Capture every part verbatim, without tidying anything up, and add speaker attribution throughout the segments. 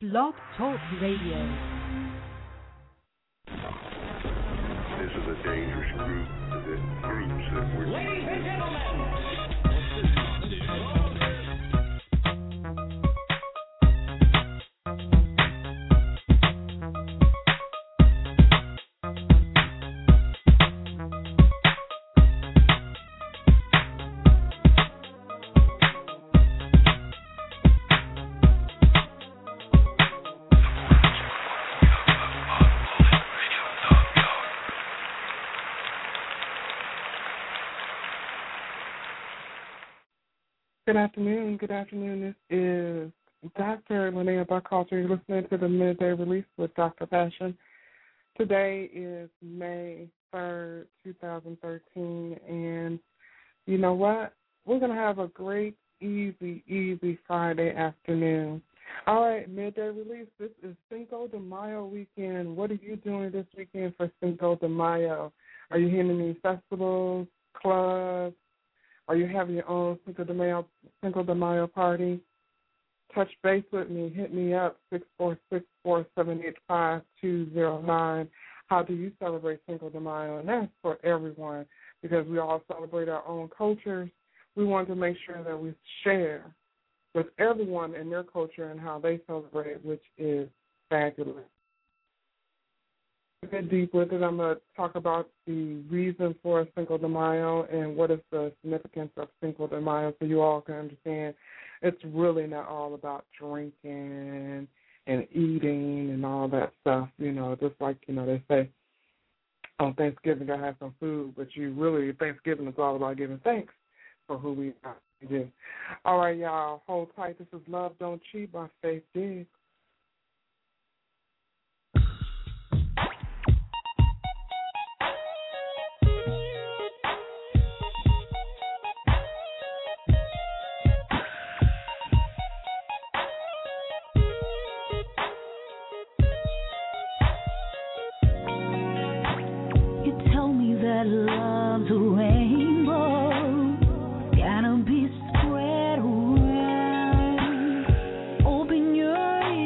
Speaker 1: Blog Talk Radio.
Speaker 2: This is a dangerous group. The groups that we're...
Speaker 3: Ladies and gentlemen.
Speaker 4: Good afternoon. Good afternoon. This is Doctor Linnea Buckhalter. You're listening to the Midday Release with Doctor Passion. Today is May third, twenty thirteen, and you know what? We're going to have a great, easy, easy Friday afternoon. All right, Midday Release. This is Cinco de Mayo weekend. What are you doing this weekend for Cinco de Mayo? Are you hitting any festivals, clubs? Are you having your own Cinco de Mayo, Cinco de Mayo party? Touch base with me. Hit me up, six four six, four seven eight, five two zero nine. How do you celebrate Cinco de Mayo? And that's for everyone because we all celebrate our own cultures. We want to make sure that we share with everyone in their culture and how they celebrate, which is fabulous. A bit deep with it, I'm going to talk about the reason for Cinco de Mayo and what is the significance of Cinco de Mayo so you all can understand it's really not all about drinking and eating and all that stuff. You know, just like, you know, they say on Thanksgiving, gotta have some food, but you really, Thanksgiving is all about giving thanks for who we are. All right, y'all, hold tight. This is Love Don't Cheat by Faith Diggs.
Speaker 5: Love's a rainbow, gotta be spread around. Open your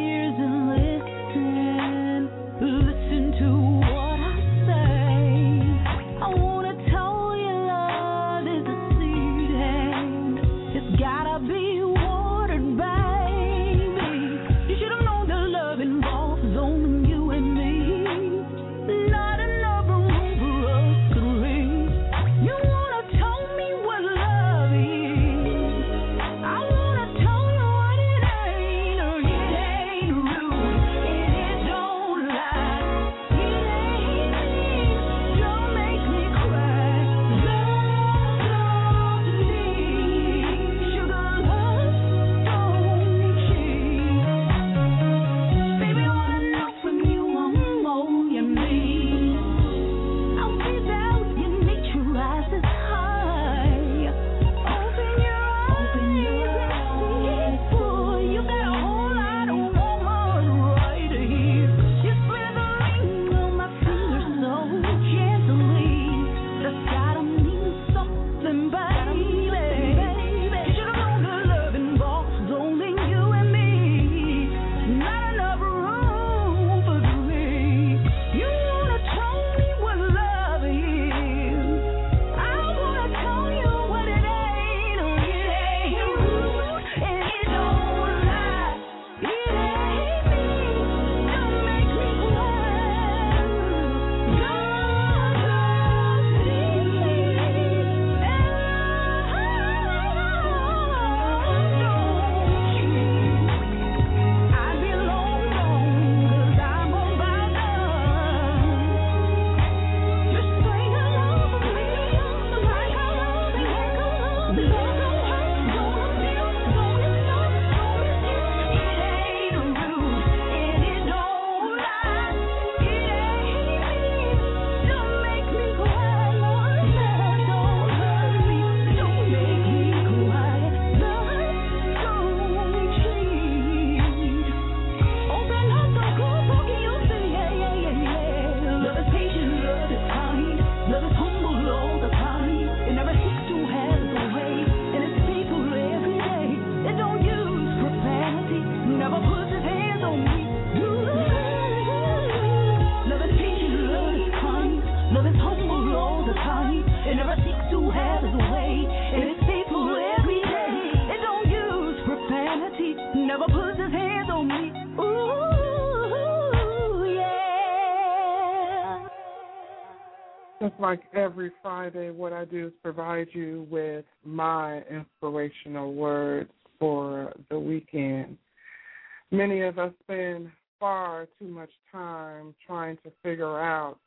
Speaker 4: Just like every Friday, what I do is provide you with my inspirational words for the weekend. Many of us spend far too much time trying to figure out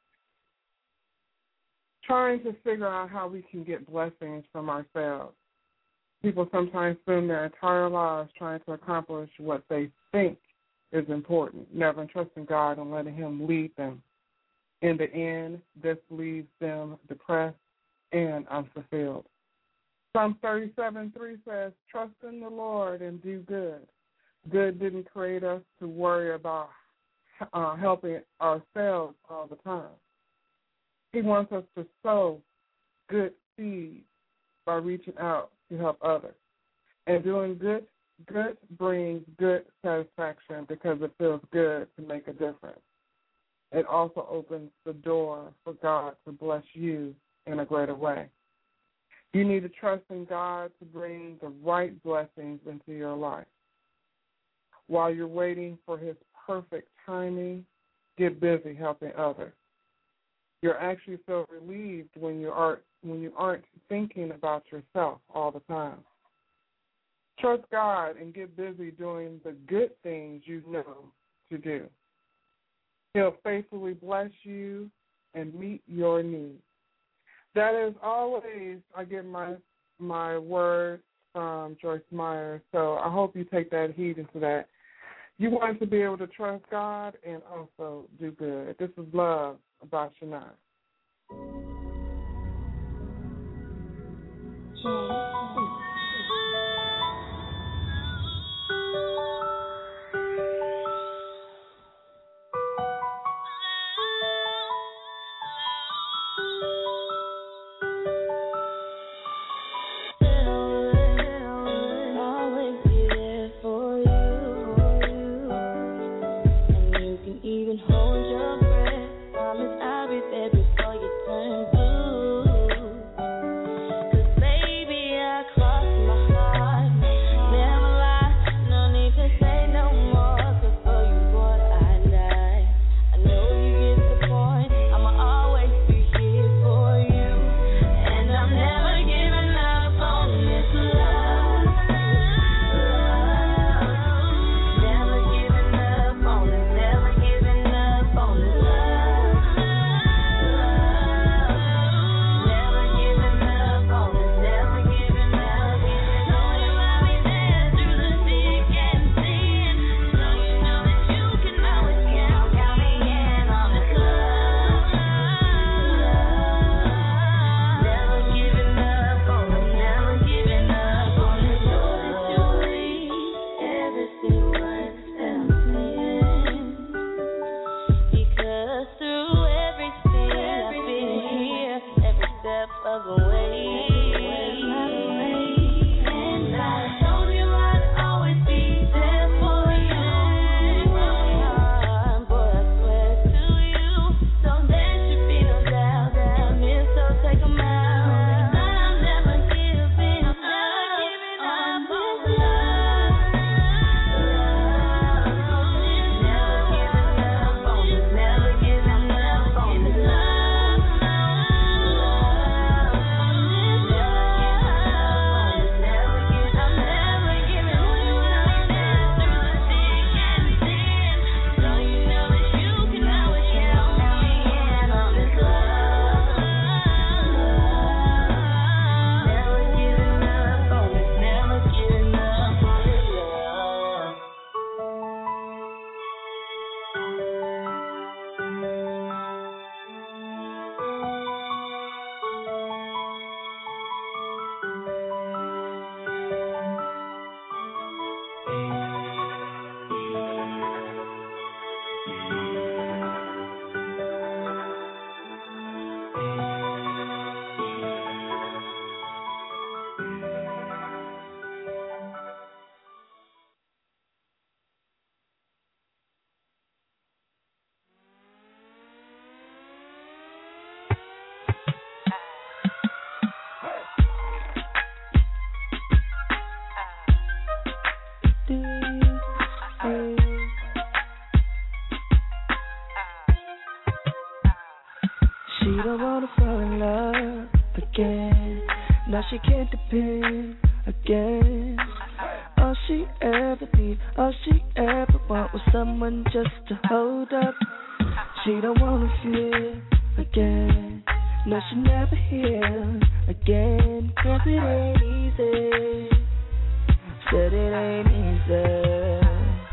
Speaker 4: trying to figure out how we can get blessings from ourselves. People sometimes spend their entire lives trying to accomplish what they think is important, never trusting God and letting Him lead them. In the end, this leaves them depressed and unfulfilled. Psalm thirty-seven three says, trust in the Lord and do good. Good didn't create us to worry about uh, helping ourselves all the time. He wants us to sow good seeds by reaching out to help others. And doing good, good brings good satisfaction because it feels good to make a difference. It also opens the door for God to bless you in a greater way. You need to trust in God to bring the right blessings into your life. While you're waiting for His perfect timing, get busy helping others. You'll actually feel relieved when you aren't when you aren't thinking about yourself all the time. Trust God and get busy doing the good things you know to do. He'll faithfully bless you and meet your needs. That is always, I get my my word from Joyce Meyer, so I hope you take that heed into that. You want to be able to trust God and also do good. This is Love by Shania.
Speaker 5: Cause baby, I cry.
Speaker 3: don't wanna fall in love again. Now she can't depend again. All she ever need, all she ever want was someone just to hold up. She don't wanna feel again. No, she never heal again. Cause it ain't easy. Said it ain't easy.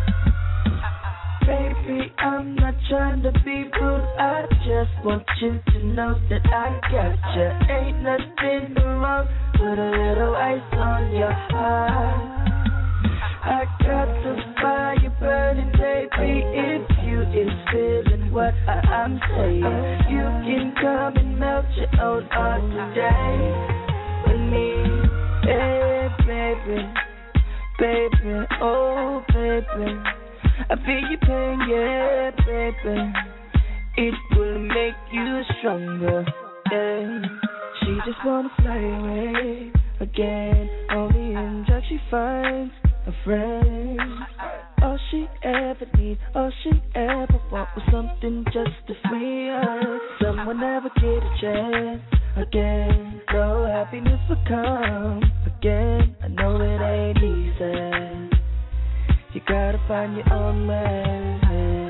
Speaker 3: Baby, I'm not trying to be rude. I just want you to know that I got you. Ain't nothing wrong with a little ice on your heart. I got the fire burning, baby. If you is feeling what I, I'm saying, you can come and melt your own heart today with me. Hey, baby, baby, oh, baby. I feel your pain, yeah, baby. It will make you stronger, yeah. She just wanna fly away again. Only in drugs she finds a friend. All she ever needs, all she ever want was something just to free her. Someone never get a chance again. No happiness will come again. I know it ain't easy. You gotta find your own way.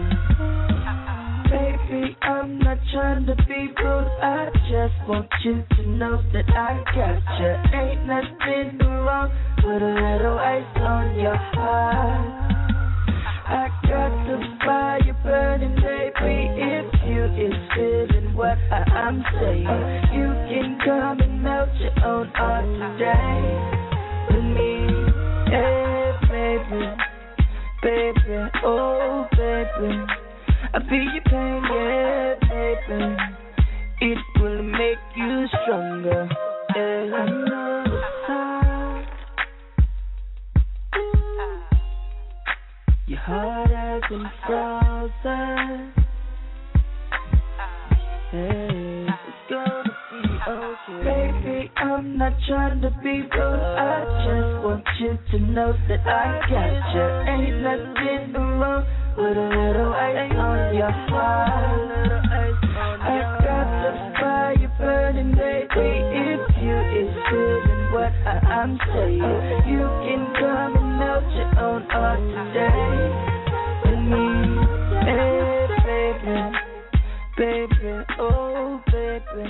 Speaker 3: Baby, I'm not trying to be rude. I just want you to know that I got you. Ain't nothing wrong with a little ice on your heart. I got the fire burning, baby. If you is feeling what I, I'm saying, you can come and melt your own heart today with me. Hey, baby. Baby, oh baby, I feel your pain, yeah, baby. It will make you stronger, yeah. Another side. Your heart has been frozen. Hey, it's gonna be okay. Baby, I'm not trying to be rude. I just want you to know that I got you. Ain't nothing wrong with a little ice on your heart. I got the fire burning, baby. If you is feeling what I, I'm saying, you can come and melt your own heart today with me. Hey, baby. Baby, oh baby.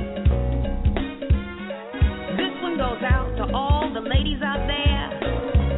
Speaker 6: This one goes out to all the ladies out there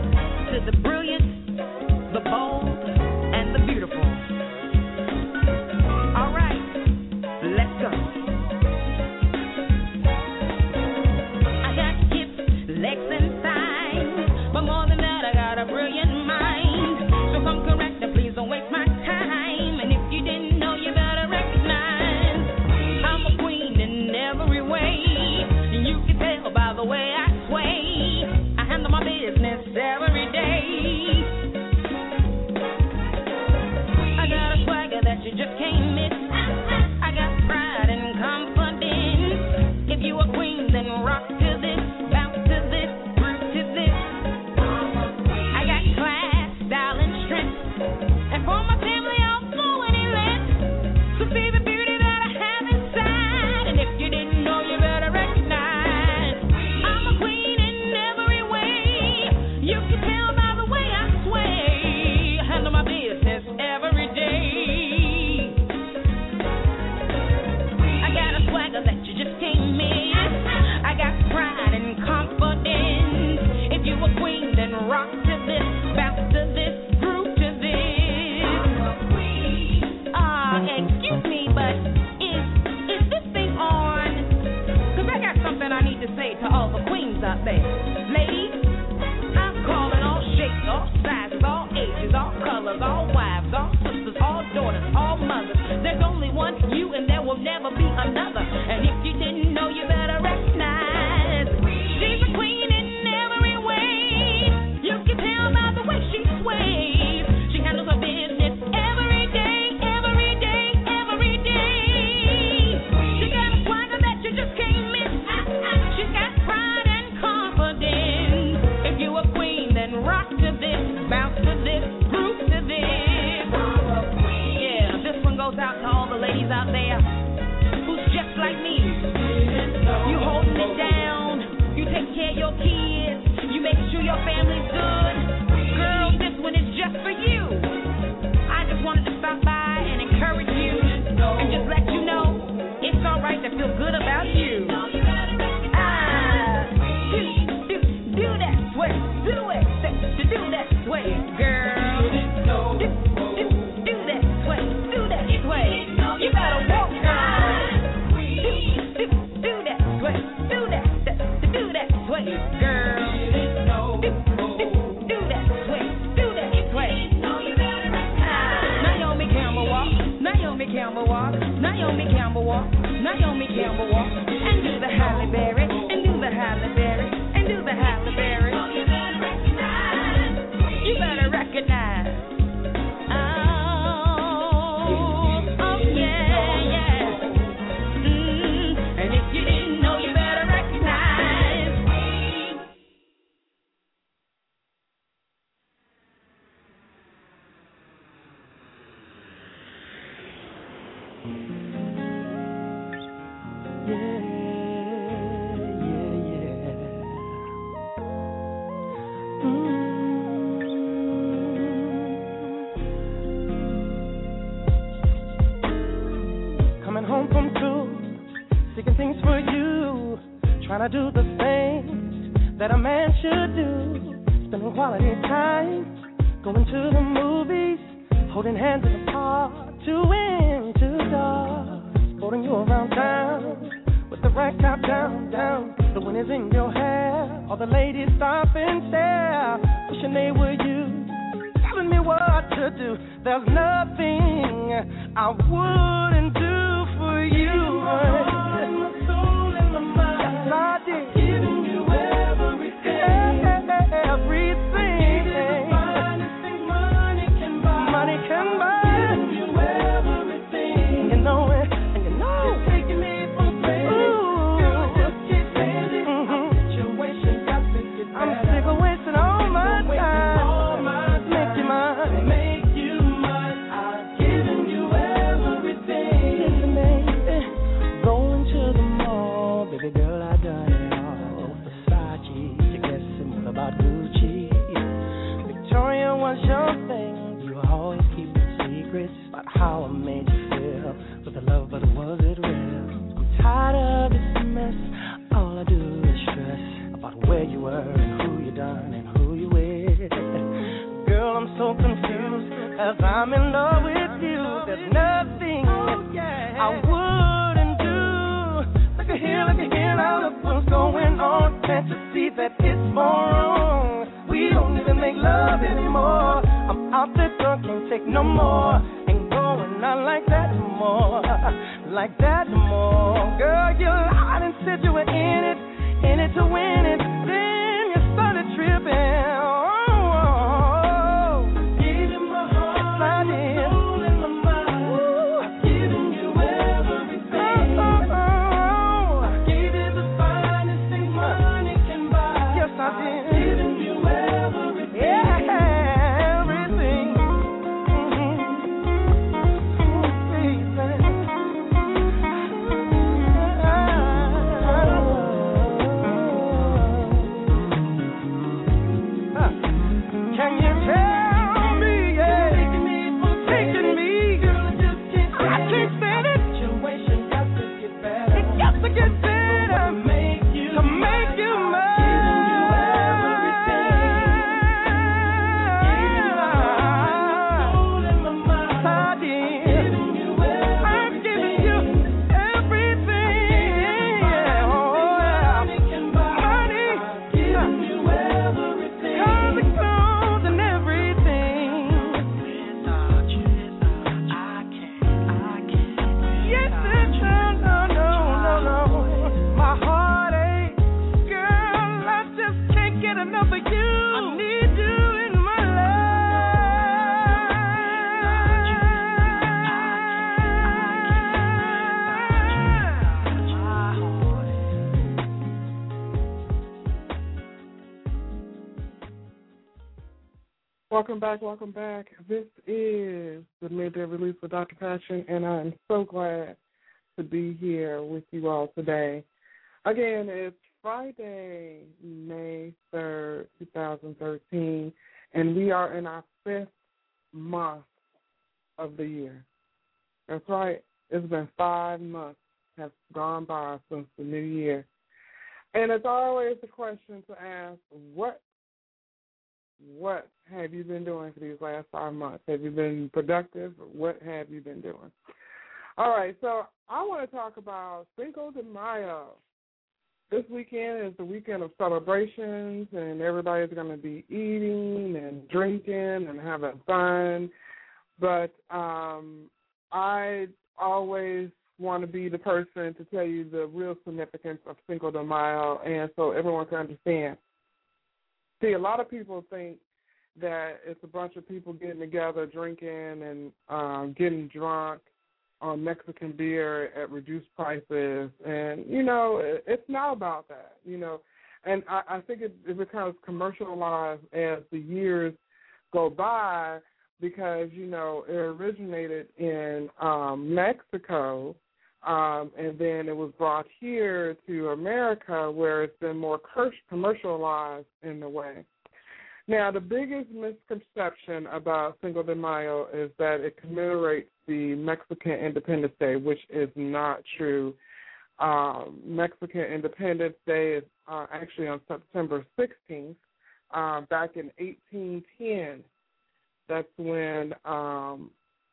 Speaker 5: Naomi Campbell walk, Naomi Campbell walk, and do the Halle Berry, and do the Halle Berry, and do the Halle Berry. You better recognize. Oh, oh yeah, yeah. Mm, and if you didn't know, you better recognize. Yeah, yeah, yeah. Mm. Coming home from school, seeking things for you, trying to do the things that a man should do, spending quality time, going to the movies, holding hands in the park, two into dark, sporting you around town, with the rag top down, down, the wind is in your hair, all the ladies stop and stare, wishing they were you, telling me what to do, there's nothing I wouldn't do for you. Yes, I did. Giving you everything. Everything. Money can buy. Money can buy. Giving you everything. You know it, and you know. You're taking me for granted. Girl, I just can't stand it. Mm-hmm. Our situation got to get better. I'm sick of wasting all my time. All my time. Make you mine. Make you mine. I've given you everything. Listen, baby, going to the mall, baby girl, I done it all. Versace, you guess what about Gucci? Victoria was your thing. You always keep secrets about how I made you feel with the love, but was it real? I'm tired of this mess. All I do is stress about where you were and who you done and who you with. Girl, I'm so confused as I'm in love with you. There's nothing I wouldn't do. Look at here, look at here, now look what's going on. Can't you see that it's wrong? We don't even make love anymore. I'm out the door, can't take no more. Ain't going out like that no more. Like that no more. Girl, you lied and said you were in it, in it to win it. Then you started tripping.
Speaker 4: Welcome back, welcome back. This is the Midday Release with Doctor Passion, and I'm so glad to be here with you all today. Again, it's Friday, May third, twenty thirteen, and we are in our fifth month of the year. That's right. It's been five months have gone by since the new year. And it's always the question to ask, what What have you been doing for these last five months? Have you been productive? What have you been doing? All right, so I want to talk about Cinco de Mayo. This weekend is the weekend of celebrations, and everybody's going to be eating and drinking and having fun. But um, I always want to be the person to tell you the real significance of Cinco de Mayo, and so everyone can understand. See, a lot of people think that it's a bunch of people getting together, drinking, and um, getting drunk on Mexican beer at reduced prices, and, you know, it, it's not about that, you know. And I, I think it, it becomes commercialized as the years go by because, you know, it originated in um, Mexico, um, and then it was brought here to America where it's been more commercialized in a way. Now, the biggest misconception about Cinco de Mayo is that it commemorates the Mexican Independence Day, which is not true. Um, Mexican Independence Day is uh, actually on September sixteenth. Uh, back in eighteen ten, that's when um,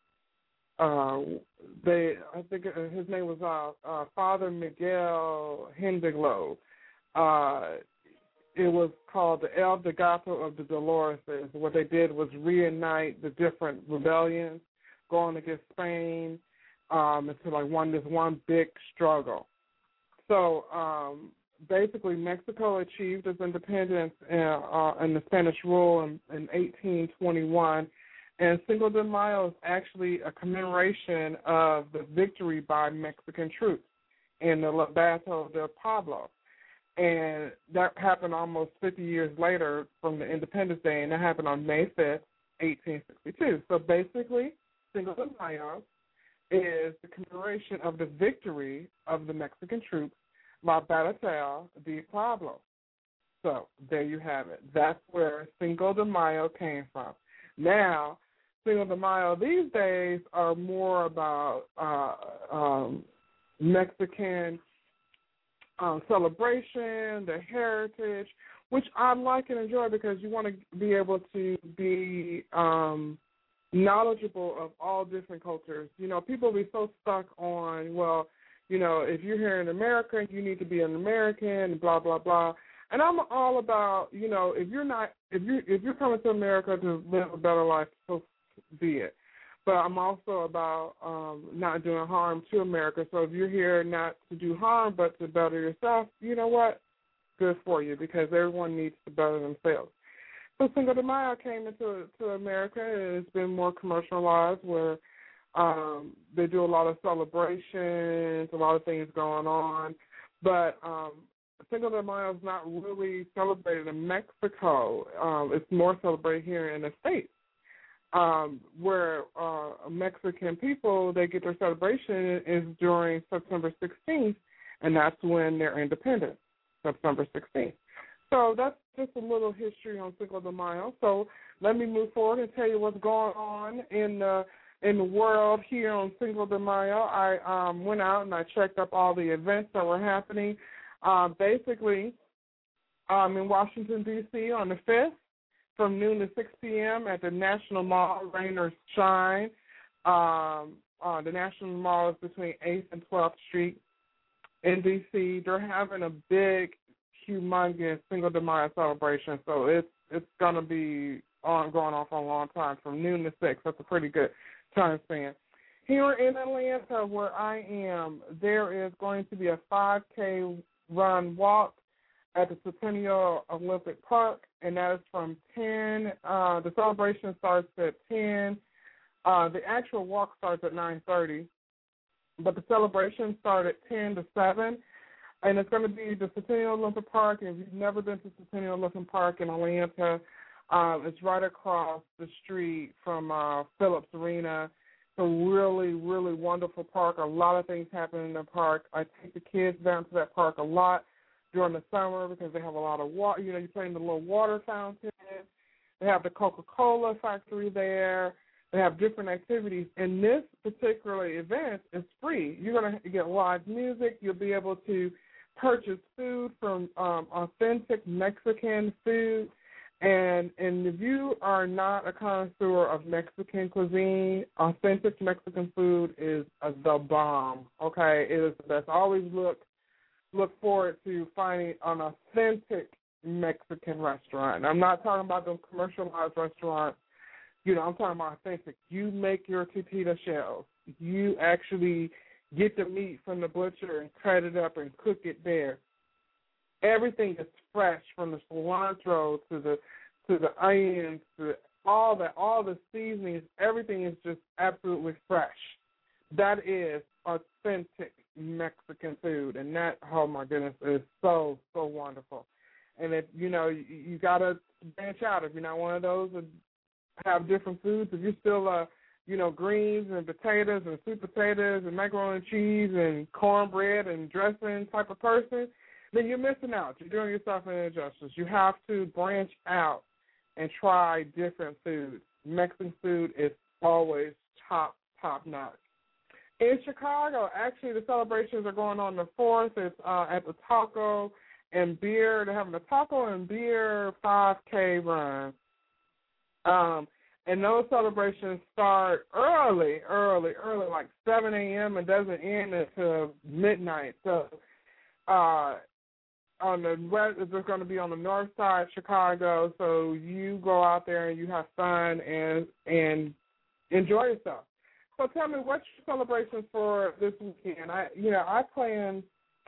Speaker 4: uh, they, I think his name was uh, uh, Father Miguel Hidalgo. Uh, it was called the El Legado of the Dolores. What they did was reunite the different rebellions going against Spain um, into like one this one big struggle. So um, basically, Mexico achieved its independence in, uh, in the Spanish rule in, in eighteen twenty-one, and Cinco de Mayo is actually a commemoration of the victory by Mexican troops in the Battle del Pueblo. And that happened almost fifty years later from the Independence Day, and that happened on May fifth, eighteen sixty-two. So basically, Cinco de Mayo is the commemoration of the victory of the Mexican troops, La Batalla de Pueblo. So there you have it. That's where Cinco de Mayo came from. Now, Cinco de Mayo these days are more about uh, um, Mexican um, celebration, their heritage, which I like and enjoy because you want to be able to be um, knowledgeable of all different cultures. You know, people be so stuck on, well, you know, if you're here in America, you need to be an American, blah, blah, blah. And I'm all about, you know, if you're not, if you if you're coming to America to live a better life, so be it. But I'm also about um, not doing harm to America. So if you're here not to do harm but to better yourself, you know what? Good for you, because everyone needs to better themselves. So Cinco de Mayo came into to America, and it's been more commercialized where um, they do a lot of celebrations, a lot of things going on. But um, Cinco de Mayo is not really celebrated in Mexico. Um, it's more celebrated here in the States, um, where uh, Mexican people, they get their celebration is during September sixteenth, and that's when they're independent, September sixteenth. So that's just a little history on Cinco de Mayo. So let me move forward and tell you what's going on in the in the world here on Cinco de Mayo. I um, went out and I checked up all the events that were happening. Uh, basically, um, in Washington, D C on the fifth, from noon to six p.m. at the National Mall, Rain or Shine. Um, uh, the National Mall is between eighth and twelfth Street in D C. They're having a big, humongous Cinco de Mayo celebration, so it's it's going to be on going on for a long time, from noon to six. That's a pretty good time span. Here in Atlanta, where I am, there is going to be a five K run walk at the Centennial Olympic Park, and that is from ten. Uh, the celebration starts at ten. Uh, the actual walk starts at nine thirty, but the celebration starts at ten to seven. And it's going to be the Centennial Olympic Park. And if you've never been to Centennial Olympic Park in Atlanta, um, it's right across the street from uh, Phillips Arena. It's a really, really wonderful park. A lot of things happen in the park. I take the kids down to that park a lot during the summer because they have a lot of water. You know, you play in the little water fountain. They have the Coca-Cola factory there. They have different activities. And this particular event is free. You're going to get live music. You'll be able to purchase food from um, authentic Mexican food. And, and if you are not a connoisseur of Mexican cuisine, authentic Mexican food is a, the bomb, okay? It is the best. Always look look forward to finding an authentic Mexican restaurant. I'm not talking about those commercialized restaurants. You know, I'm talking about authentic. You make your tortilla shells. You actually get the meat from the butcher and cut it up and cook it there. Everything is fresh, from the cilantro to the to the onions to all that, all the seasonings. Everything is just absolutely fresh. That is authentic Mexican food, and that, oh my goodness, is so so wonderful. And if you know, you, you gotta branch out. If you're not one of those that have different foods, if you're still uh you know, greens and potatoes and sweet potatoes and macaroni and cheese and cornbread and dressing type of person, then you're missing out. You're doing yourself an injustice. You have to branch out and try different foods. Mexican food is always top, top notch. In Chicago, actually, the celebrations are going on the fourth. It's uh, at the Taco and Beer. They're having a Taco and Beer five K run. Um, And those celebrations start early, early, early, like seven a.m. and doesn't end until midnight. So uh, on the west, it's going to be on the north side of Chicago. So you go out there and you have fun and and enjoy yourself. So tell me, what's your celebrations for this weekend? I, you know, I plan.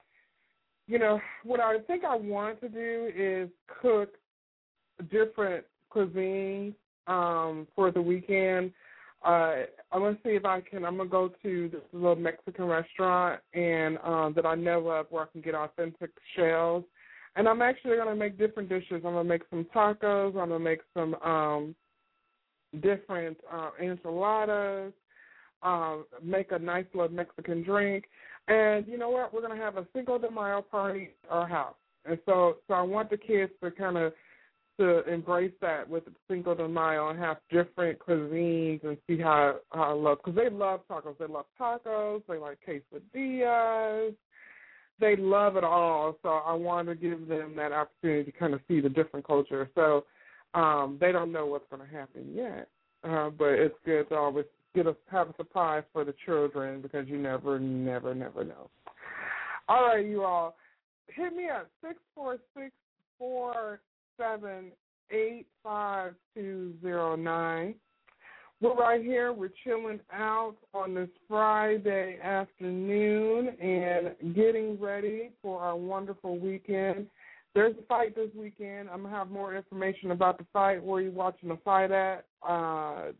Speaker 4: You know, what I think I want to do is cook different cuisines. Um, for the weekend, uh, I'm going to see if I can, I'm going to go to this little Mexican restaurant and um, that I know of where I can get authentic shells. And I'm actually going to make different dishes. I'm going to make some tacos. I'm going to make some um, different uh, enchiladas, um, make a nice little Mexican drink. And you know what? We're going to have a Cinco de Mayo party at our house. And so, so I want the kids to kind of to embrace that with Cinco de Mayo and have different cuisines and see how, how I love, because they love tacos. They love tacos. They like quesadillas. They love it all. So I want to give them that opportunity to kind of see the different culture. So um, they don't know what's going to happen yet, uh, but it's good to always get a, have a surprise for the children because you never, never, never know. All right, you all, hit me at six four six four seven eight five two zero nine. We're right here. We're chilling out on this Friday afternoon and getting ready for our wonderful weekend. There's a fight this weekend. I'm going to have more information about the fight, where you're watching the fight at, uh,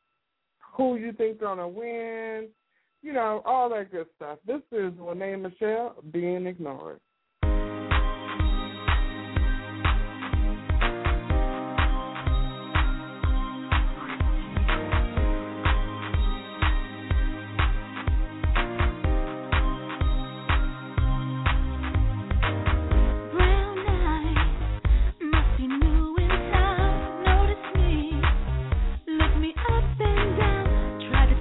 Speaker 4: who you think going to win, you know, all that good stuff. This is Lene Michelle, Being Ignored.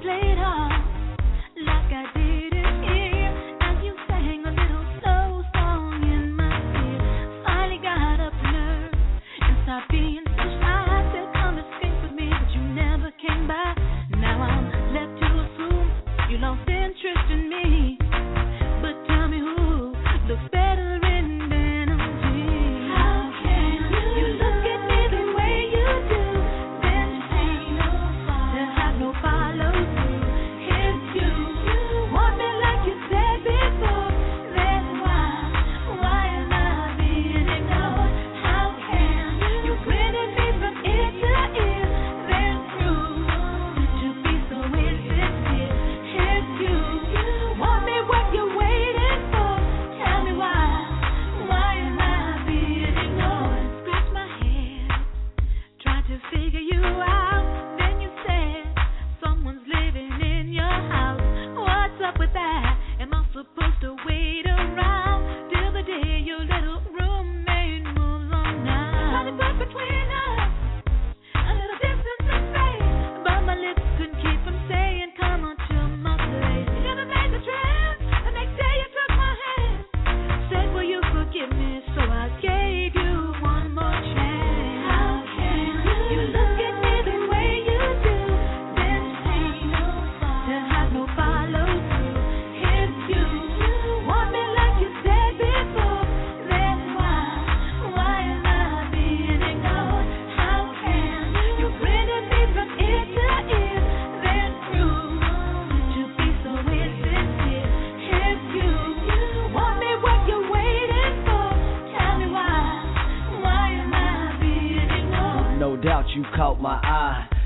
Speaker 6: Like I didn't hear as you sang a little slow song.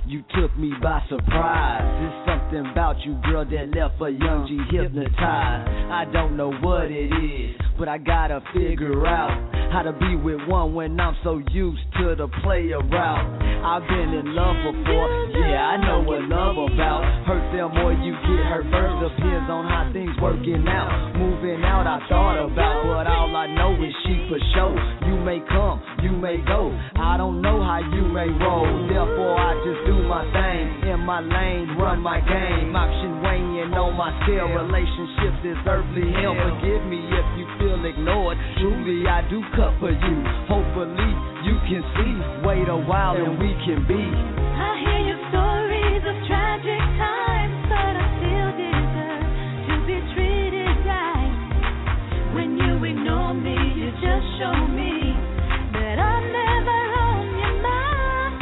Speaker 6: you took me by surprise. There's something about you, girl, that left a young G hypnotized. I don't know what it is, but I gotta figure out how to be with one when I'm so used to the player route. I've been in love before, yeah, I know what love about. Hurt them or you get hurt first, depends on how things working out. Moving out I thought about, but all I know is she for sure. You may come, you may go, I don't know how you may roll. Therefore I just do my thing, in my lane, run my game. Option weighing on my scale, relationships is earthly hell. Forgive me if you feel ignored, truly I do cut for you. Hopefully you can see, wait a while and we can be.
Speaker 7: I hear your stories of tragic times, but I still deserve to be treated right. When you ignore me, you just show me that I'm never on your mind.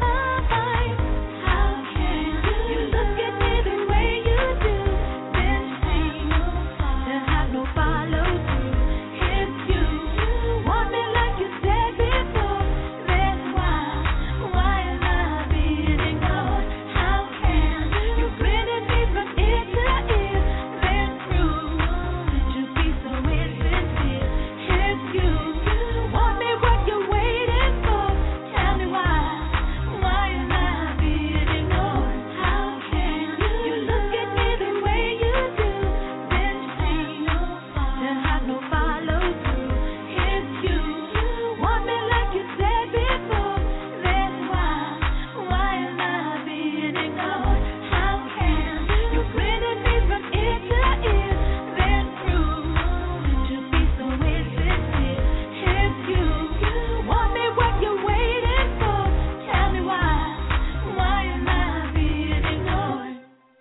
Speaker 7: How can you look at me the way you do, then seem to have no follow through? If you want me like you said before, then why, why am I being ignored? How can you grin at me from ear to ear, then prove to be so insincere? If you want me, what you waiting for? Tell me why, why am I being ignored? How can you look at me the way you do, then seem to have no follow through? If you want me like you said before, then why, why am I being ignored? How can you grin at me from ear to ear, then prove to be so insincere? If you want me, what you waiting for? Tell me why, why am I being ignored?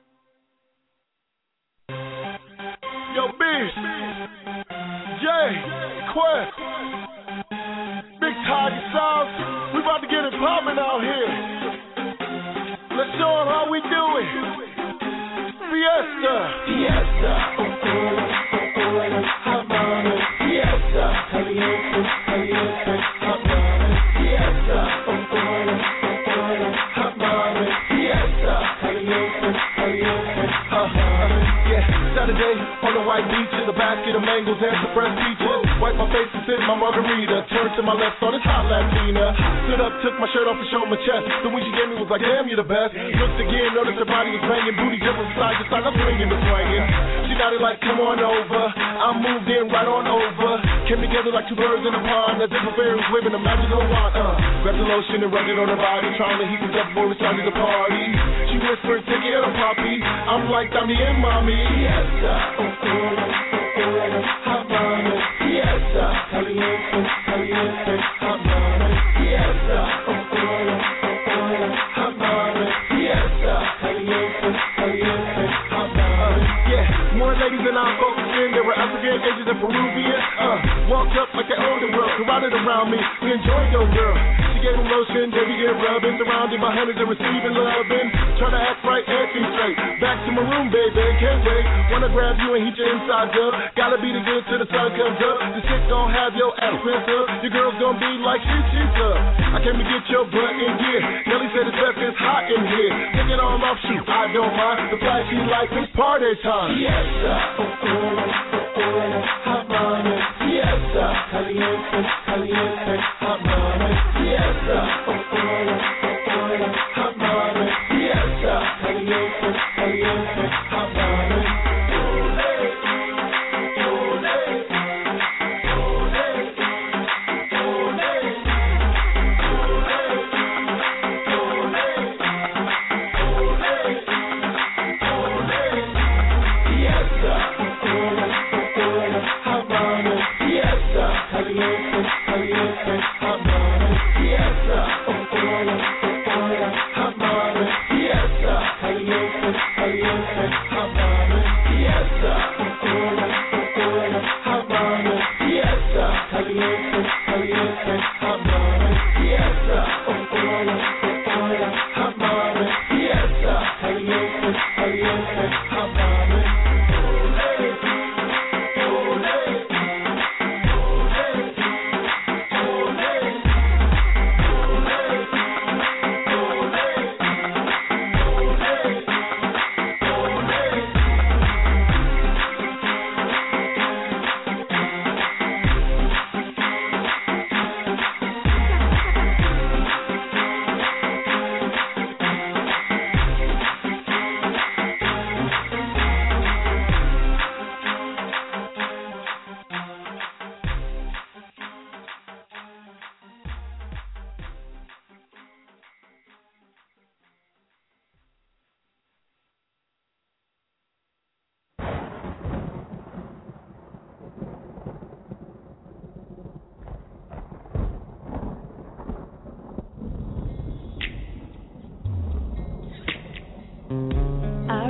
Speaker 8: Yo, Beast, Jay, Quest, Big Tiger Sauce, we about to get it poppin' out here. Let's show 'em how we do it. Fiesta, Fiesta, oh, oh, oh, oh, Havana, Fiesta, Caliente, Caliente, Havana, Fiesta, oh, oh, oh, oh, Havana, Fiesta, Caliente, Caliente, Havana. Yeah, Saturday on the white beach in the basket of mangoes and some fresh peaches. Wipe my face and sip my margarita. Turned to my left, saw this hot Latina. Stood up, took my shirt off and showed my chest. The one she gave me was like, damn, you're the best. Looked again, noticed her body was banging. Booty jumping side to side, I'm swinging and swinging. She nodded like, come on over. I moved in right on over. Came together like two birds in a pond. As if a fairy was waving a magical wand. Uh, grabbed the lotion and rubbed it on her body. Trying to heat it up before we started the party. She whispered, take it on, Poppy. I'm like, I'm the end, mommy. Fiesta, oh, oh, oh, oh, Havana. Fiesta, Caliente, Caliente, Havana. Fiesta, oh, oh, oh, oh, Havana. Fiesta, Caliente, Caliente, Havana. Yeah, more ladies than I'm focusing. There were African, Asian, and Peruvian. Uh, walked up like they owned the world, carotid around me. We enjoyed your girl. She gave him lotion, baby get rubbing, surrounded by hundreds and receiving loving. Try to act right and think straight. Back to my room, baby, can't wait. Wanna grab you and heat your insides up. Gotta be the good till the sun comes up. The shit gon' have your ass pressed up. Your girl's gon' be like shit, shit up. I came to get your butt in gear. Nelly said it's best, it's hot in here. Take it all off, shoot, I don't mind. The flashy lights, it's party time. Fiesta, oh, oh, oh, oh, Havana. Fiesta, Caliente, Caliente, Havana. Fiesta, oh, oh, oh, oh, Havana. Fiesta, Caliente, Caliente, Havana. Caliente, caliente, Havana, Fiesta.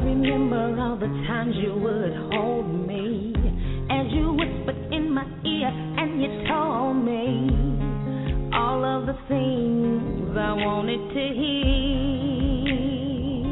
Speaker 9: remember all the times you would hold me as you whispered in my ear and you told me all of the things I wanted to hear.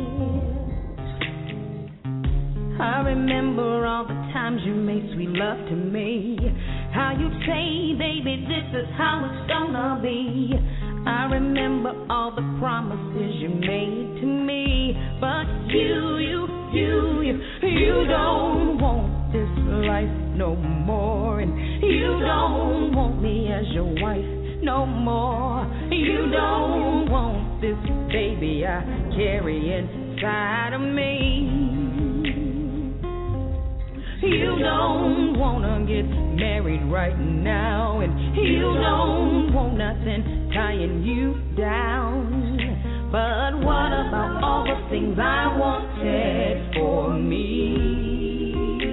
Speaker 9: I remember all the times you made sweet love to me, how you'd say, baby, this is how it's gonna be. I remember all the promises you made to me, but you, you, you, you, you don't want this life no more, and you don't want me as your wife no more. You don't want this baby I carry inside of me. You don't wanna get married right now, and you don't want nothing tying you down. But what about all the things I wanted for me?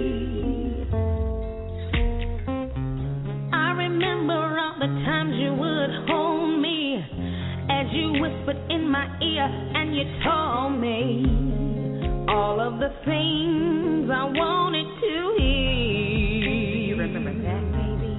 Speaker 9: I remember all the times you would hold me as you whispered in my ear and you told me all of the things I wanted to hear. You remember that, baby?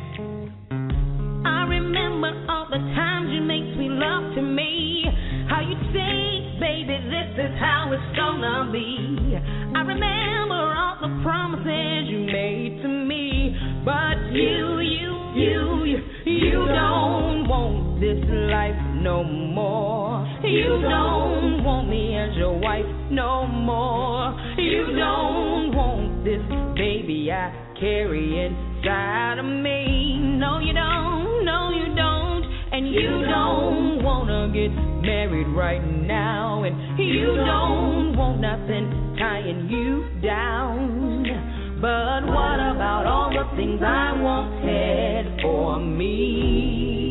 Speaker 9: I remember all the times you made sweet love to me, how you say, baby, this is how it's gonna be. I remember all the promises you made to me, but you, you, you, you, you don't want this life no more. You don't want me as your wife no more. You don't want this baby I carry inside of me. No, you don't, no, you don't. And you don't wanna get married right now, and you don't want nothing tying you down. But what about all the things I wanted for me?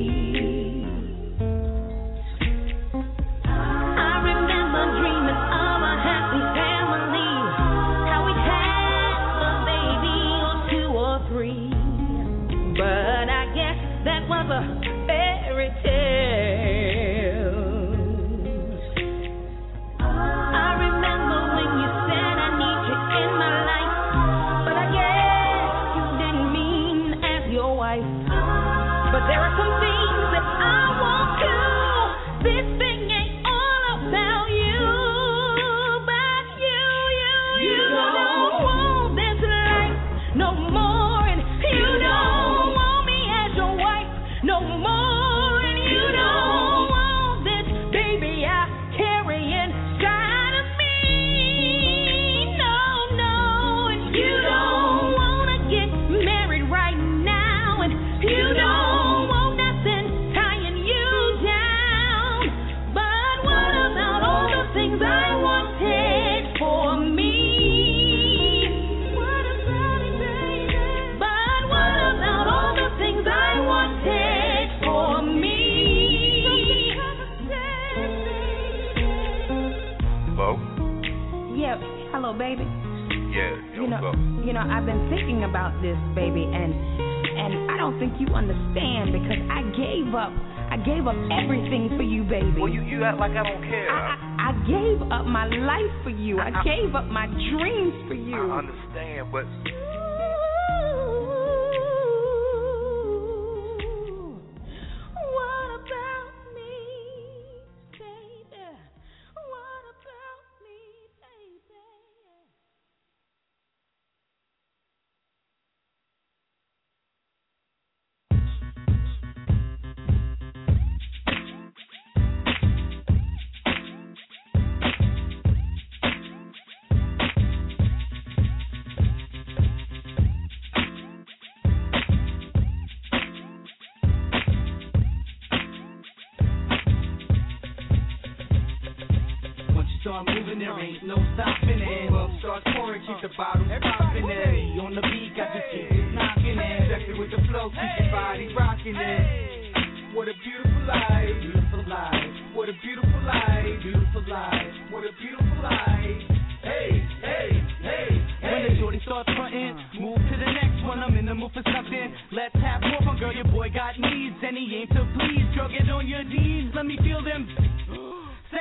Speaker 9: I remember dreaming of a happy family, how we'd have a baby or two or three. But I guess that was a fairy tale. I remember when you said I need you in my life, but I guess you didn't mean as your wife. But there are some things that I won't do. This thing ain't all about you, but you, you, you, you don't want this life no more, and you don't want me as your wife no more, and you don't want this baby I carry inside of me. No, no, and you don't wanna get married right now, and you don't want nothing tying you down. But what about all the things I wanted for me? What about it, baby? But what about all the things I wanted for me?
Speaker 2: Hello?
Speaker 9: Yeah, hello, baby.
Speaker 2: Yeah, yo,
Speaker 9: You know,
Speaker 2: what's up?
Speaker 9: you know, I've been thinking about this, baby, and and I don't think you understand because I gave up. I gave up everything for you, baby.
Speaker 2: Well, you, you act like I don't care.
Speaker 9: I, I, I gave up my life for you. I,
Speaker 2: I-
Speaker 9: gave up my dreams for you.
Speaker 2: I understand, but
Speaker 9: What about me, baby? What about me, baby?
Speaker 6: Once you start moving, there ain't no stopping it. Club starts pouring, keep the bottles popping it. On the beat, got the kids knocking it. Sexy with the flow, keep your body rocking it. What a beautiful life, beautiful life. What a beautiful life, beautiful life. What a beautiful life. Hey, hey, hey, hey. When the shorty starts frontin', move to the next one. I'm in the mood for something. Let's have more fun, girl. Your boy got needs, and he aims to please. Girl, get on your knees, let me feel them. Sex on the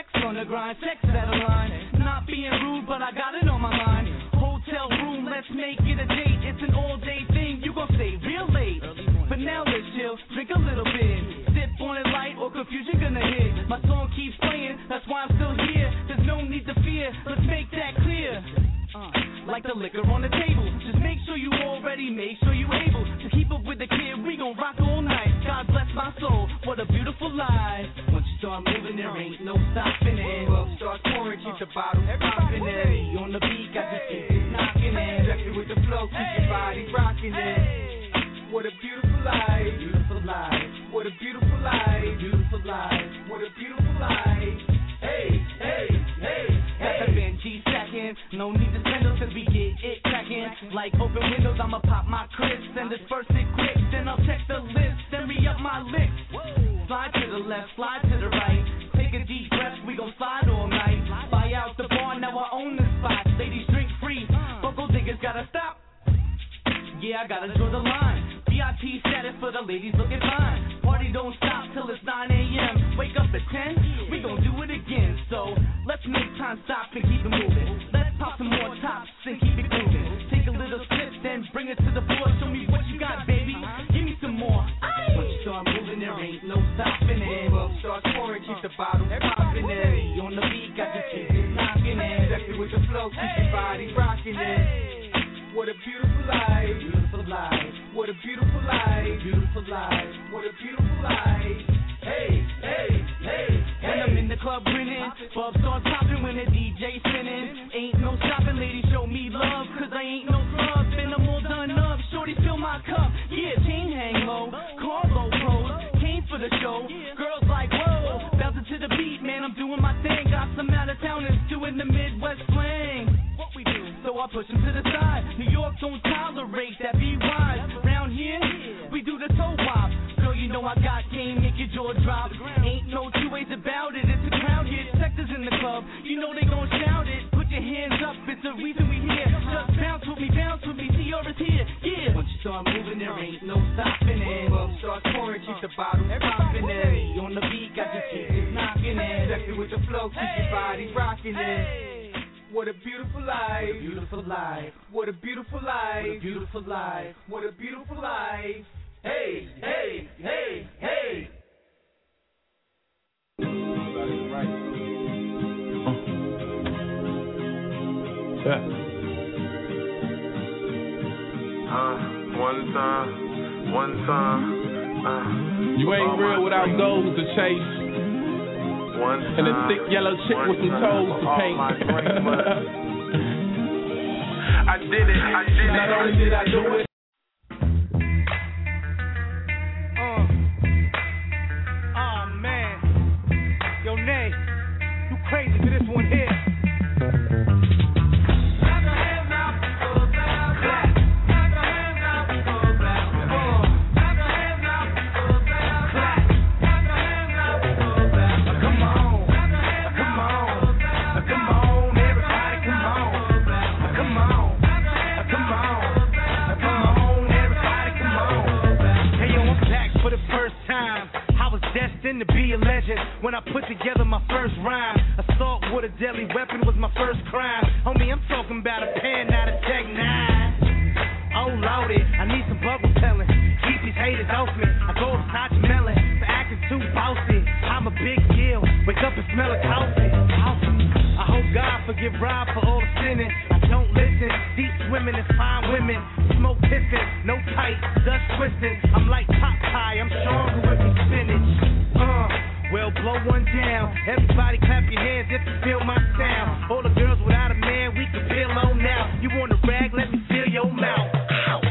Speaker 10: grind, checks that align. Not being rude, but I got it on my mind. Hotel room, let's make it a date. It's an all-day thing, you gon' stay real late. But now let's chill, drink a little bit. Sip on it light or confusion gonna hit. My song keeps playing, that's why I'm still here. There's no need to fear, let's make that clear. Uh, like the liquor on the table, just make sure you all ready, make sure you able to keep up with the kid, we gon' rock all night. God bless my soul, what a beautiful life. Once you start moving, there ain't no stopping it. Well, start pouring, keep the bottle popping it. On the beat, got the kids knocking it. Exactly with the flow, keep your body rocking it. What a beautiful life, beautiful life. What a beautiful life, beautiful life. What a beautiful life. Hey, hey, hey, hey. F M G stacking, no need to spend us cause we get it cracking. Like open windows, I'ma pop my crisp and disperse it quick. Then I'll check the list, then re-up my licks. Slide to the left, slide to the right. Take a deep breath, we gon' slide all night. Buy out the bar, now I own the spot. Ladies drink free, buckle diggers gotta stop. Yeah, I gotta draw the line. V I P status for the ladies looking fine. Party don't stop till it's nine a.m. Wake up at ten, we gon' do it again. So let's make time stop and keep it moving. Let's pop some more tops and keep it moving. Take a little sip, then bring it to the floor. Show me what you got, baby. Give me some more. Once you start moving, there ain't no stopping it. Well, start pouring, keep the bottle popping it. On the beat, got the kids knocking it. Exactly with the flow, keep your body rocking it. What a beautiful life, beautiful life. What a beautiful life, beautiful life. What a beautiful life. Hey, hey, hey, hey. When I'm in the club grinning, bub starts popping when the D J spinning. Ain't no stopping, ladies, show me love, cause I ain't no scrub. And I'm all done up, shorty fill my cup. Yeah, chain hang low, Carlo pros, came for the show. Girls like, whoa, bouncing to the beat, man, I'm doing my thing. Got some out of towners doing the Midwest slang. What we do? So I push them to the side. New York don't tolerate that, be wise. Round here, we do the toe wop. Girl, you know I got game, make your jaw drop. Ain't no two ways about it, it's a crowd here. Sectors in the club, you know they gon' shout it. Put your hands up, it's the reason we here. Just bounce with me, bounce with me, see yours here. Yeah. Once you start moving, there ain't no stopping it. Well, start pouring, keep the bottle popping it. On the beat, got your kids knocking it. Exactly with the flow, keep your body rocking it. What a beautiful life, beautiful life. What a beautiful life, beautiful life. What a beautiful life. Hey, hey, hey, hey.
Speaker 11: Right. Yeah.
Speaker 8: Uh, one time, one time. Uh,
Speaker 11: you ain't real without goals to chase.
Speaker 8: One
Speaker 11: and a thick yellow chick with some toes to paint.
Speaker 8: I did it, I did it.
Speaker 11: Not only did I do it.
Speaker 12: Uh. Oh man. Yo, Nay, you crazy for this one here. Destined to be a legend. When I put together my first rhyme, assault with a deadly weapon was my first crime. Homie, I'm talking about a pen, not a Tech nine. Oh loaded, I need some bubble telling. Keep these haters off me. I go to Taj Melon for acting too bossy. I'm a big deal. Wake up and smell a coffee. I hope God forgive Rob for all the sinning. I don't listen. Deep swimming and fine women. Smoke pissing, no tight, dust twisting. I'm like pot pie, I'm stronger with me spinach. Uh, well, blow one down. Everybody clap your hands if you feel my sound. All the girls without a man, we can peel on now. You want a rag? Let me feel your mouth. Ow.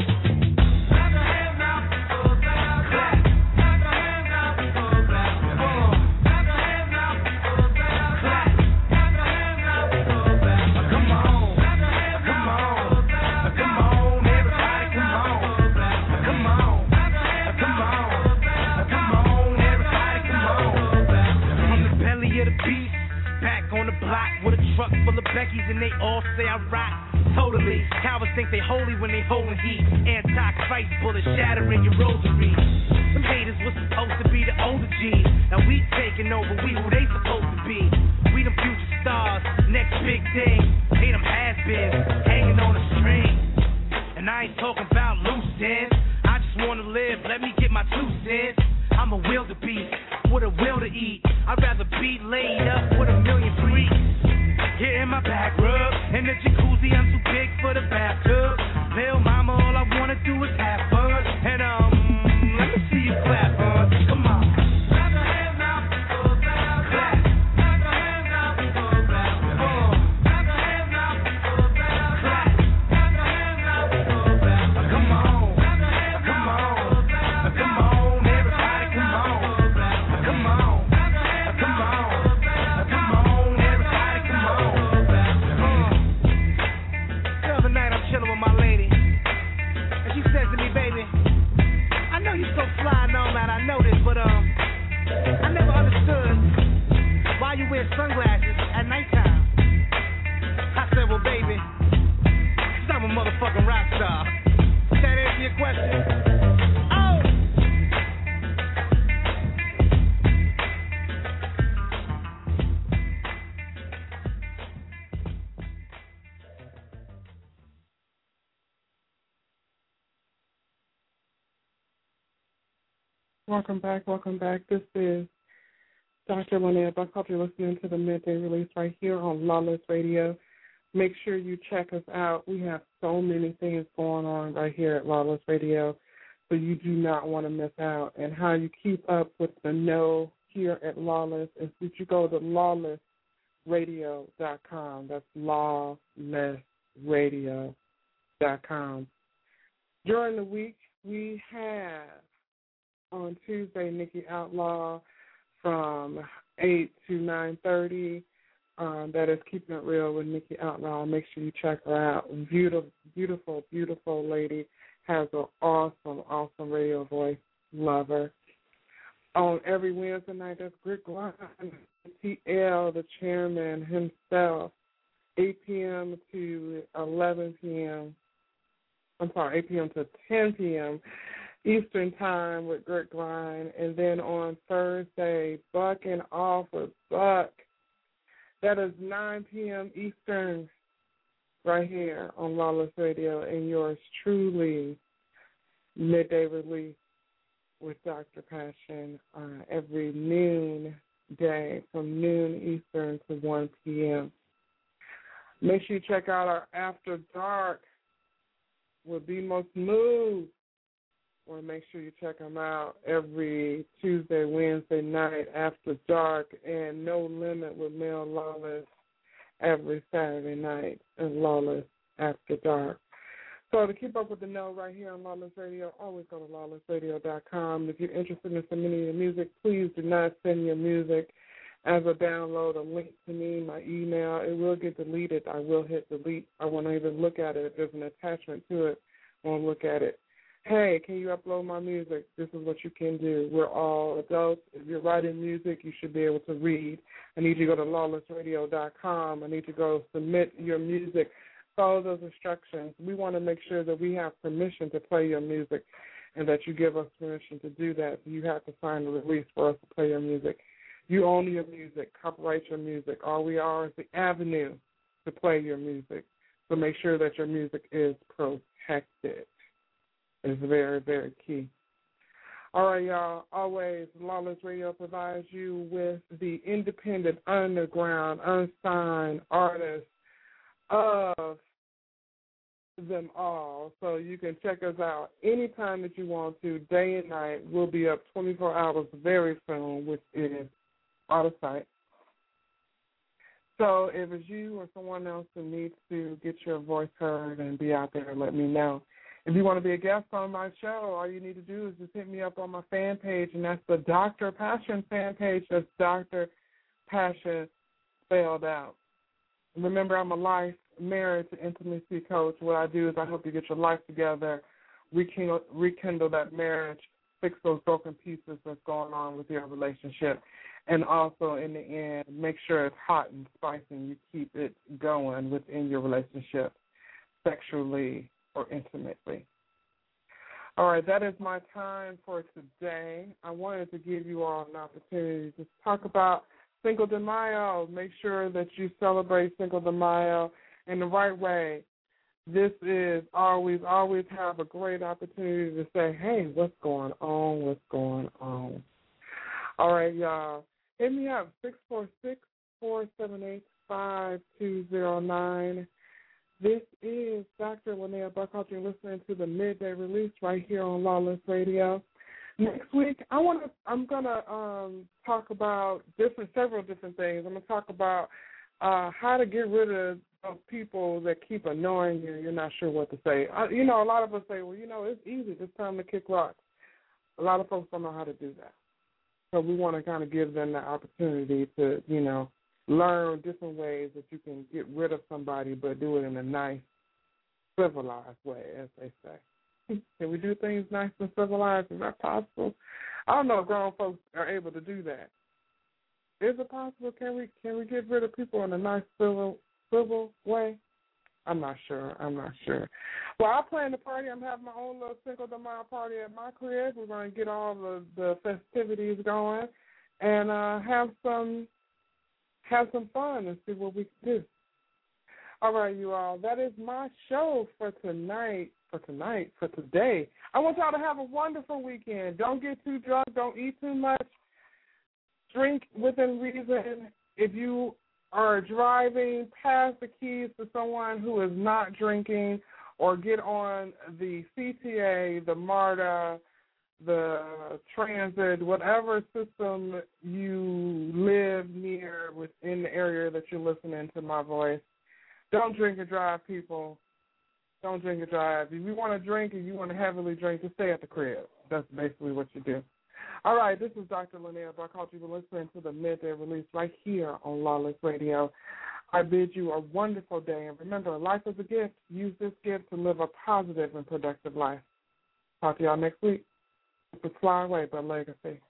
Speaker 12: Truck full of Beckies and they all say I rock totally. Cowards think they holy when they holding heat. Anti-Christ bullets shattering your rosary. Some haters was supposed to be the older G's. Now we taking over, we who they supposed to be. We them future stars, next big thing. Hate them has-beens, hanging on a string. And I ain't talking about loose ends. I just wanna live, let me get my two cents. I'm a wildebeest with a will to eat. I'd rather be laid up with a million freaks. Getting my back rubbed in the jacuzzi, I'm too big for the bathtub. Lil' mama, all I wanna do is have fun. And um, let me see you clap, huh? Come on. Clap your hands now, people clap. Clap. Clap your hands now, people clap. Come on. Clap your hands now, people clap. Clap. Clap your hands now, people clap. Come on. Come on. Come on, everybody, come on. Come on. Come on. Come on, everybody, come on. The other night I'm chilling with my lady, and she says to me, baby, I know you so fly and all that, I know this, but um, I never understood why you wear sunglasses at nighttime. I said, well, baby, 'cause I'm a motherfucking rock star. Does that answer your question? Oh!
Speaker 4: Welcome back, welcome back. This is Doctor Linnea Buckhoff. You're listening to the Midday Release right here on Lawless Radio. Make sure you check us out. We have so many things going on right here at Lawless Radio, so you do not want to miss out. And how you keep up with the know here at Lawless is that you go to lawless radio dot com. That's lawless radio dot com. During the week, we have on Tuesday, Nikki Outlaw from eight to nine thirty. Um, that is Keeping It Real with Nikki Outlaw. Make sure you check her out. Beautiful, beautiful, beautiful lady. Has an awesome, awesome radio voice. Love her. On every Wednesday night, that's Rick Grimes, T L, the chairman himself, eight p.m. to eleven p.m. I'm sorry, eight p.m. to ten p.m. Eastern Time with Greg Grind, and then on Thursday, Bucking Off with Buck. That is nine p.m. Eastern right here on Lawless Radio, and yours truly, Midday Release with Doctor Passion uh, every noon day from noon Eastern to one p.m. Make sure you check out our After Dark with B-Mo Smooth. Well, make sure you check them out every Tuesday, Wednesday night after dark, and No Limit with Mel Lawless every Saturday night, and Lawless After Dark. So to keep up with the know right here on Lawless Radio, always go to lawless radio dot com. If you're interested in submitting your music, please do not send your music as a download, a link to me, my email. It will get deleted. I will hit delete. I won't even look at it. If there's an attachment to it, I won't look at it. Hey, can you upload my music? This is what you can do. We're all adults. If you're writing music, you should be able to read. I need you to go to lawless radio dot com. I need you to go submit your music. Follow those instructions. We want to make sure that we have permission to play your music and that you give us permission to do that. You have to sign a release for us to play your music. You own your music. Copyright your music. All we are is the avenue to play your music. So make sure that your music is protected. It's very, very key. All right, y'all. Always, Lawless Radio provides you with the independent, underground, unsigned artists of them all. So you can check us out anytime that you want to, day and night. We'll be up twenty-four hours very soon, which is out of sight. So if it's you or someone else who needs to get your voice heard and be out there, let me know. If you want to be a guest on my show, all you need to do is just hit me up on my fan page, and that's the Doctor Passion fan page. That's Doctor Passion spelled out. Remember, I'm a life, marriage, and intimacy coach. What I do is I help you get your life together, rekindle, rekindle that marriage, fix those broken pieces that's going on with your relationship, and also, in the end, make sure it's hot and spicy and you keep it going within your relationship, sexually or intimately. All right, that is my time for today. I wanted to give you all an opportunity to talk about Cinco de Mayo. Make sure that you celebrate Cinco de Mayo in the right way. This is always, always have a great opportunity to say, hey, what's going on, what's going on. All right, y'all. Hit me up, six four six, four seven eight, five two zero nine. This is Doctor Linnea Buckhalter. You're listening to the Midday Release right here on Lawless Radio. Next week, I want to. I'm gonna um, talk about different, several different things. I'm gonna talk about uh, how to get rid of, of people that keep annoying you. You're not sure what to say. I, you know, a lot of us say, well, you know, it's easy. It's time to kick rocks. A lot of folks don't know how to do that. So we want to kind of give them the opportunity to, you know, learn different ways that you can get rid of somebody, but do it in a nice, civilized way, as they say. Can we do things nice and civilized? Is that possible? I don't know if grown folks are able to do that. Is it possible? Can we can we get rid of people in a nice, civil, civil way? I'm not sure. I'm not sure. Well, I plan to party. I'm having my own little Cinco de Mayo party at my crib. We're going to get all the, the festivities going and uh, have some have some fun and see what we can do. All right, you all. That is my show for tonight. For tonight, for today. I want y'all to have a wonderful weekend. Don't get too drunk. Don't eat too much. Drink within reason. If you are driving, pass the keys to someone who is not drinking, or get on the C T A, the MARTA, the transit, whatever system you live near within the area that you're listening to my voice. Don't drink and drive, people. Don't drink and drive. If you want to drink and you want to heavily drink, just stay at the crib. That's basically what you do. All right, this is Doctor Linnea Buckhalter. You've been listening to the Midday Release right here on Lawless Radio. I bid you a wonderful day. And remember, life is a gift. Use this gift to live a positive and productive life. Talk to y'all next week. It's Fly Away by Legacy.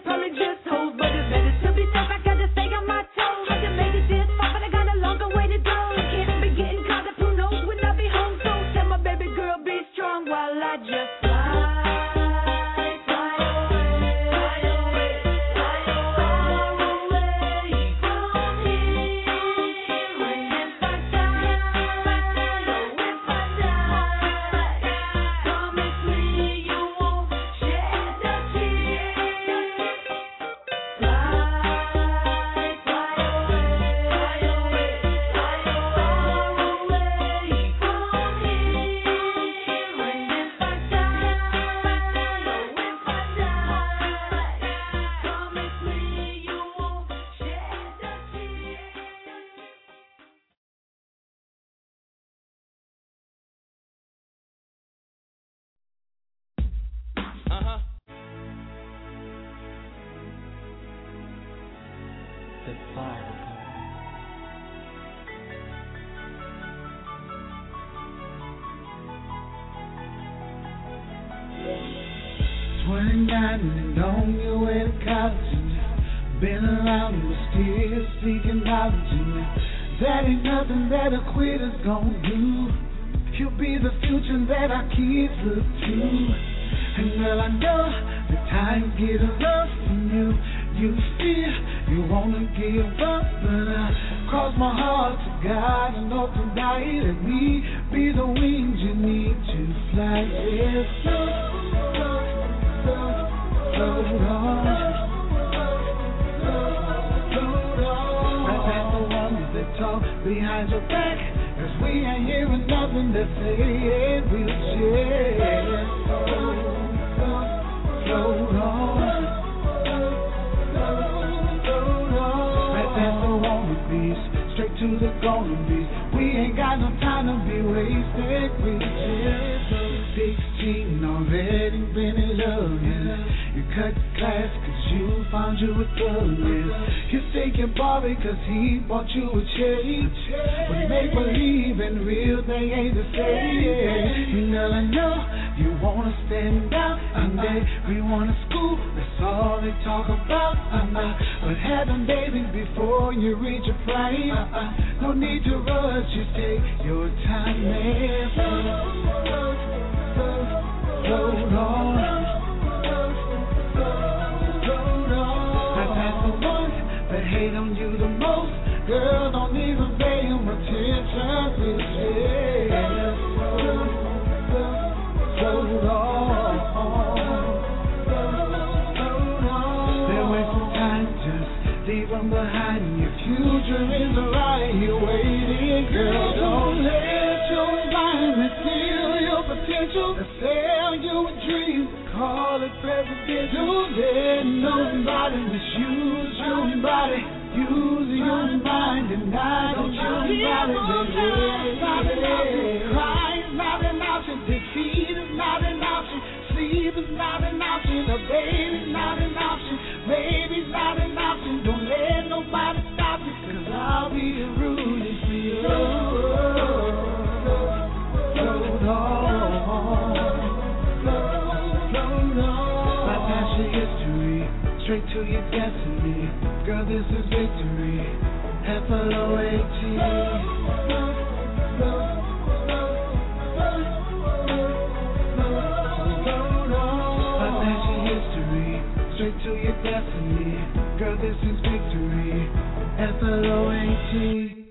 Speaker 7: Waited
Speaker 6: set fire to
Speaker 13: twenty-nine and on your way to college, and been around but still seeking knowledge, and that ain't nothing that a quitter's gonna do. You'll be the future that our kids look to. And girl, I know the times get rough from you. You feel you wanna give up, but I cross my heart to God and hope tonight let me be the wings you need to fly. Yeah, slow, slow, slow, slow on, slow on. Right past the ones that talk behind your back, 'cause we ain't hearing nothing to say. Yeah, we'll share. Slow, slow, slow on. Straight to the golden beach. We ain't got no time to be wasted. We just sixteen already been in love, yeah. You cut class 'cause you found you a thug, yeah. You think you're Bobby 'cause he bought you a chain, but make believe and real they ain't the same, yeah. You know I know you wanna stand out and they we wanna school. That's all they talk about. I know, but having babies before you reach your prime. Uh-uh. No need to rush, just take your time, man. Slow, slow, slow, slow on. Slow on. I pass the ones that hate on you the most. Girl, don't even pay them attention. Yeah. Slow, slow, slow on. There was some time, just leave them behind. Your future is right, you're waiting. Girl, don't let your environment steal your potential. Sell you a dream, call it presidential. Don't let nobody misuse your body. Use your mind and I don't use your body. Not an option, crying is not an option. Defeat is not an option. Sleep is not an option. A baby's not an option. Baby's not an option. Don't let nobody stop you, 'cause I'll be rooting for you. Float on, float on. My past your history, straight to your destiny. Girl, this is victory. F L O A T. Straight to your destiny. Girl, this is victory. F L O A T.